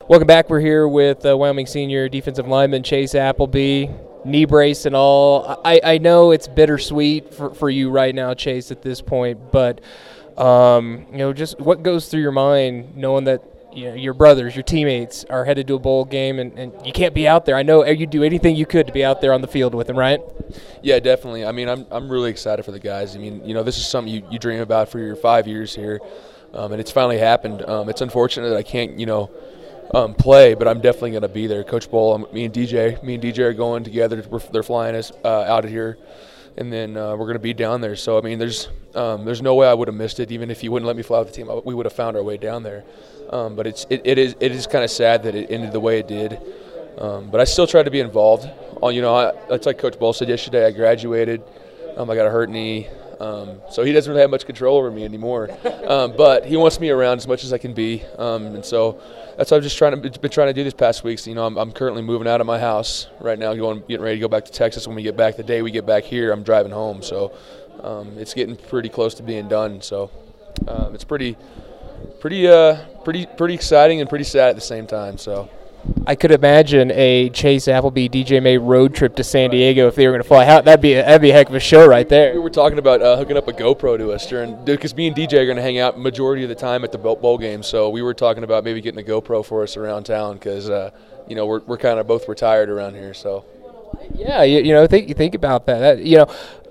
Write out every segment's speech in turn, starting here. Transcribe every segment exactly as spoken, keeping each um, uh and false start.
Welcome back. We're here with uh, Wyoming senior defensive lineman Chase Appleby, knee brace and all. I, I know it's bittersweet for, for you right now, Chase, at this point, but um, you know, just what goes through your mind knowing that you know, your brothers, your teammates are headed to a bowl game and, and you can't be out there. I know you'd do anything you could to be out there on the field with them, right? Yeah, definitely. I mean, I'm I'm really excited for the guys. I mean, you know, this is something you, you dream about for your five years here, um, and it's finally happened. Um, it's unfortunate that I can't, you know, Um, play, but I'm definitely going to be there. Coach Bull, um, me and D J, me and D J are going together. We're, they're flying us uh, out of here, and then uh, we're going to be down there. So I mean, there's um, there's no way I would have missed it. Even if you wouldn't let me fly with the team, we would have found our way down there. Um, but it's it, it is it is kind of sad that it ended the way it did. Um, but I still try to be involved. Uh, you know, I, it's like Coach Bull said yesterday. I graduated. Um, I got a hurt knee. Um, so he doesn't really have much control over me anymore, um, but he wants me around as much as I can be, um, and so that's what I've just trying to been trying to do this past weeks. You know, I'm, I'm currently moving out of my house right now, going getting ready to go back to Texas. When we get back, the day we get back here, I'm driving home, so um, it's getting pretty close to being done. So um, it's pretty, pretty, uh, pretty, pretty exciting and pretty sad at the same time. So. I could imagine a Chase Appleby, D J May road trip to San Diego if they were going to fly. How, that'd be a, that'd be a heck of a show right there. We were talking about uh, hooking up a GoPro to us during, because me and D J are going to hang out majority of the time at the bowl game. So we were talking about maybe getting a GoPro for us around town because uh, you know we're we're kind of both retired around here. So yeah, you, you know think you think about that. that you know.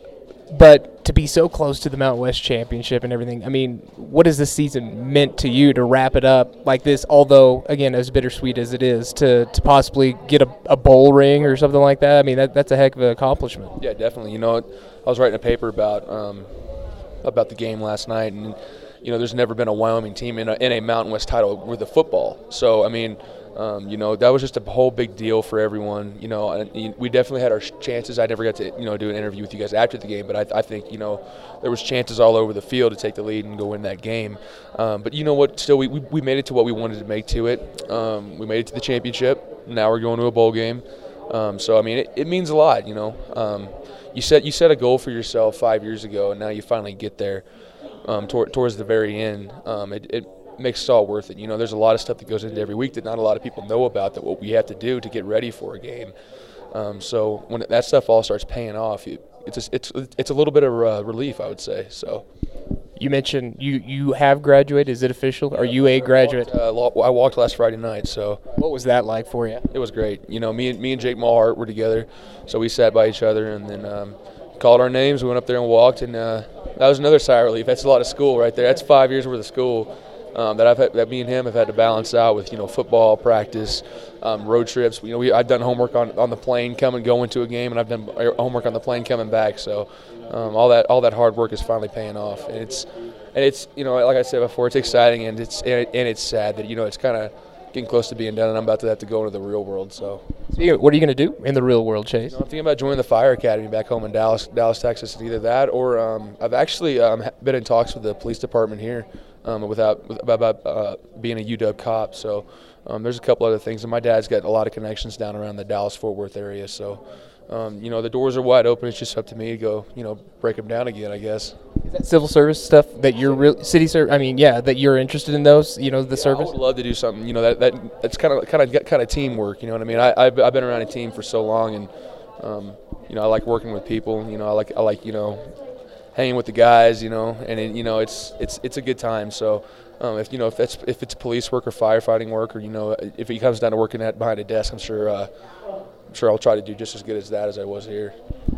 But to be so close to the Mountain West Championship and everything, I mean, what has this season meant to you to wrap it up like this? Although, again, as bittersweet as it is, to, to possibly get a, a bowl ring or something like that, I mean, that that's a heck of an accomplishment. Yeah, definitely. You know, I was writing a paper about um, about the game last night, and, you know, there's never been a Wyoming team in a, in a Mountain West title with the football. So, I mean, Um, you know, that was just a whole big deal for everyone. You know, and we definitely had our chances. I never got to, you know, do an interview with you guys after the game, but I, I think, you know, there was chances all over the field to take the lead and go win that game. Um, but you know what? Still, we, we we made it to what we wanted to make to it. Um, we made it to the championship. Now we're going to a bowl game. Um, so I mean, it, it means a lot. You know, um, you set you set a goal for yourself five years ago, and now you finally get there. Um, tor- towards the very end, um, it. it makes it all worth it. You know, there's a lot of stuff that goes into every week that not a lot of people know about, that what we have to do to get ready for a game. Um, so when that stuff all starts paying off, it, it's a, it's it's a little bit of uh, relief, I would say. So. You mentioned you, you have graduated. Is it official? Are you a graduate? I walked, uh, I walked last Friday night. So. What was that like for you? It was great. You know, me and me and Jake Mulhart were together, so we sat by each other and then um, called our names. We went up there and walked, and uh, that was another sigh of relief. That's a lot of school right there. That's five years worth of school. Um, that I've had, that me and him have had to balance out with, you know, football practice, um, road trips. You know, we I've done homework on, on the plane coming going to a game, and I've done homework on the plane coming back. So um, all that all that hard work is finally paying off, and it's and it's you know, like I said before, it's exciting and it's and, and it's sad that, you know, it's kind of getting close to being done, and I'm about to have to go into the real world. So, what are you going to do in the real world, Chase? You know, I'm thinking about joining the Fire Academy back home in Dallas, Dallas, Texas. Either that or um, I've actually um, been in talks with the police department here. Um, without about uh, being a U W cop, so um, there's a couple other things. And my dad's got a lot of connections down around the Dallas-Fort Worth area, so um, you know, the doors are wide open. It's just up to me to go, you know, break them down again, I guess. Is that civil service stuff that you're real city service? I mean, yeah, that you're interested in those, you know, the yeah, service. I would love to do something, you know, that that that's kind of kind of kind of teamwork. You know what I mean? I I've, I've been around a team for so long, and um, you know, I like working with people. You know, I like I like you know. hanging with the guys, you know, and it, you know, it's it's it's a good time. So, um, if you know if that's if it's police work or firefighting work, or you know, if it comes down to working at behind a desk, I'm sure uh, I'm sure I'll try to do just as good as that as I was here.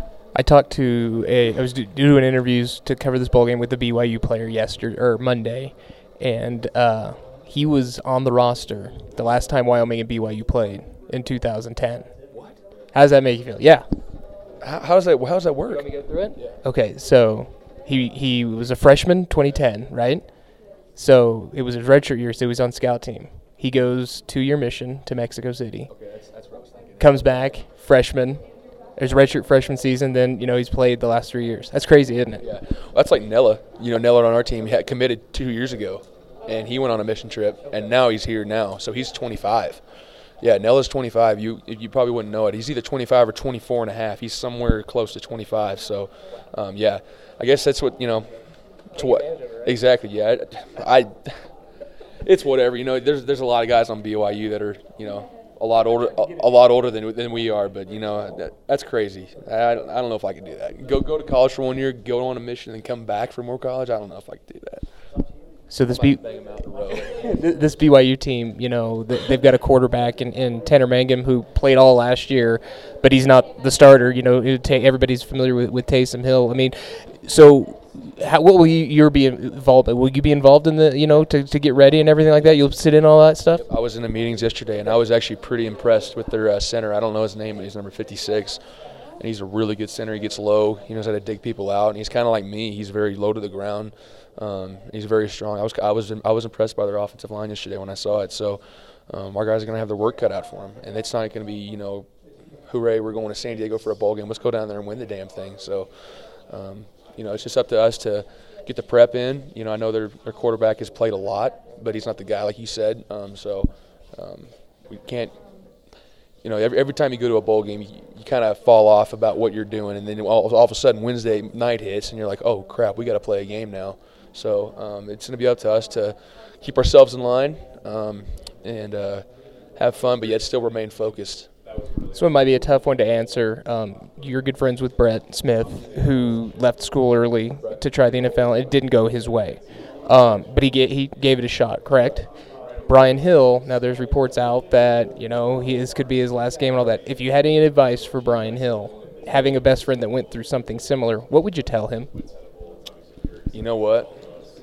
I talked to a I was do, doing interviews to cover this bowl game with the B Y U player yesterday or Monday, and uh, he was on the roster the last time Wyoming and B Y U played in two thousand ten. What? How does that make you feel? Yeah. How, how does that How does that work? You want me to go through it? Yeah. Okay, so he he was a freshman, twenty ten, right? So it was his redshirt year, so he was on scout team. He goes two-year mission to Mexico City. Okay, that's, that's what I was thinking. Comes back, freshman. There's a redshirt freshman season. Then you know he's played the last three years. That's crazy, isn't it? Yeah, well, that's like Nella. You know, Nella on our team had committed two years ago, and he went on a mission trip, and now he's here now. So he's twenty-five. Yeah, Nella's twenty-five. You you probably wouldn't know it. He's either twenty-five or twenty-four and a half. He's somewhere close to twenty-five. So, um, yeah, I guess that's what, you know, to what exactly. Yeah, I, I it's whatever. You know, there's there's a lot of guys on B Y U that are, you know, a lot older a, a lot older than than we are. But you know, that, that's crazy. I, I don't know if I could do that. Go go to college for one year, go on a mission, and come back for more college. I don't know if I could do that. So this B- this B Y U team, you know, they've got a quarterback in, in Tanner Mangum who played all last year, but he's not the starter. You know, everybody's familiar with, with Taysom Hill. I mean, so how, what will you you're be involved? Will you be involved in the, you know, to, to get ready and everything like that? You'll sit in all that stuff? I was in the meetings yesterday, and I was actually pretty impressed with their uh, center. I don't know his name, but he's number fifty-six. And he's a really good center. He gets low. He knows how to dig people out. And he's kind of like me. He's very low to the ground. Um, he's very strong. I was I was I was impressed by their offensive line yesterday when I saw it. So um, our guys are going to have their work cut out for them. And it's not going to be, you know, hooray, we're going to San Diego for a bowl game. Let's go down there and win the damn thing. So, um, you know, it's just up to us to get the prep in. You know, I know their, their quarterback has played a lot, but he's not the guy like you said. Um, so um, we can't. You know, every, every time you go to a bowl game, you, you kind of fall off about what you're doing, and then all, all of a sudden Wednesday night hits, and you're like, oh, crap, we got to play a game now. So um, it's going to be up to us to keep ourselves in line um, and uh, have fun, but yet still remain focused. This one might be a tough one to answer. Um, you're good friends with Brett Smith, who left school early to try the N F L. It didn't go his way, um, but he, ga- he gave it a shot, correct? Brian Hill, now there's reports out that, you know, he, this could be his last game and all that. If you had any advice for Brian Hill, having a best friend that went through something similar, what would you tell him? You know what?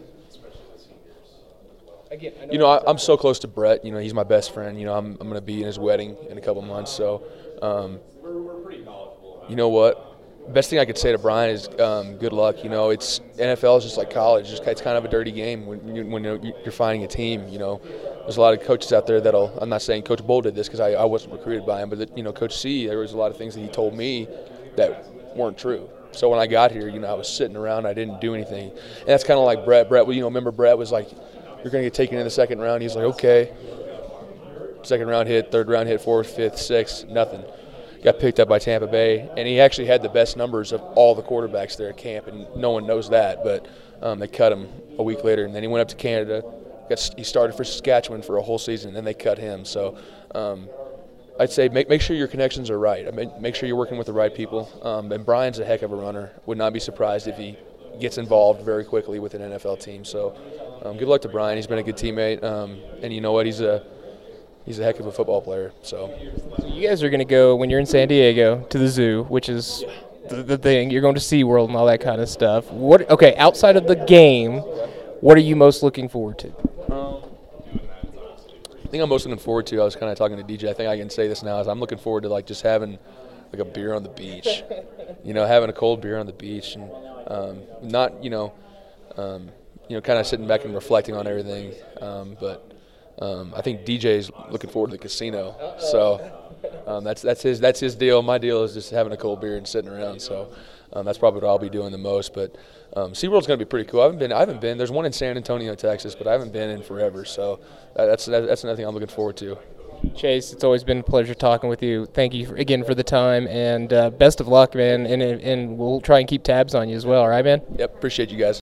You know, I, I'm so close to Brett. You know, he's my best friend. You know, I'm I'm going to be in his wedding in a couple months. So, um, you know what? Best thing I could say to Brian is um, good luck. You know, it's N F L is just like college. It's, it's kind of a dirty game when, you, when you're finding a team. You know, there's a lot of coaches out there that'll. I'm not saying Coach Bull did this because I, I wasn't recruited by him, but the, you know, Coach C, there was a lot of things that he told me that weren't true. So when I got here, you know, I was sitting around. I didn't do anything, and that's kind of like Brett. Brett, you know, remember Brett was like, "You're going to get taken in the second round." He's like, "Okay." Second round hit, third round hit, fourth, fifth, sixth, nothing. Got picked up by Tampa Bay, and he actually had the best numbers of all the quarterbacks there at camp, and no one knows that, but um, they cut him a week later, and then he went up to Canada. Got, he started for Saskatchewan for a whole season, and then they cut him. So um, I'd say make make sure your connections are right. I mean, make sure you're working with the right people. Um, and Brian's a heck of a runner. Would not be surprised if he gets involved very quickly with an N F L team. So um, good luck to Brian. He's been a good teammate, um, and you know what? He's a He's a heck of a football player. So, so you guys are going to go, when you're in San Diego, to the zoo, which is the, the thing. You're going to SeaWorld and all that kind of stuff. What? Okay, outside of the game, what are you most looking forward to? Um, I think I'm most looking forward to, I was kind of talking to D J, I think I can say this now, is I'm looking forward to like just having like a beer on the beach. You know, having a cold beer on the beach and um, not, you know, um, you know, kind of sitting back and reflecting on everything. Um, but Um, I think D J's looking forward to the casino, so um, that's that's his that's his deal. My deal is just having a cold beer and sitting around. So um, that's probably what I'll be doing the most. But um, SeaWorld's going to be pretty cool. I haven't been. I haven't been. There's one in San Antonio, Texas, but I haven't been in forever. So that's that's another thing I'm looking forward to. Chase, it's always been a pleasure talking with you. Thank you for, again for the time, and uh, best of luck, man. And and we'll try and keep tabs on you as well. All right, man. Yep. Appreciate you guys.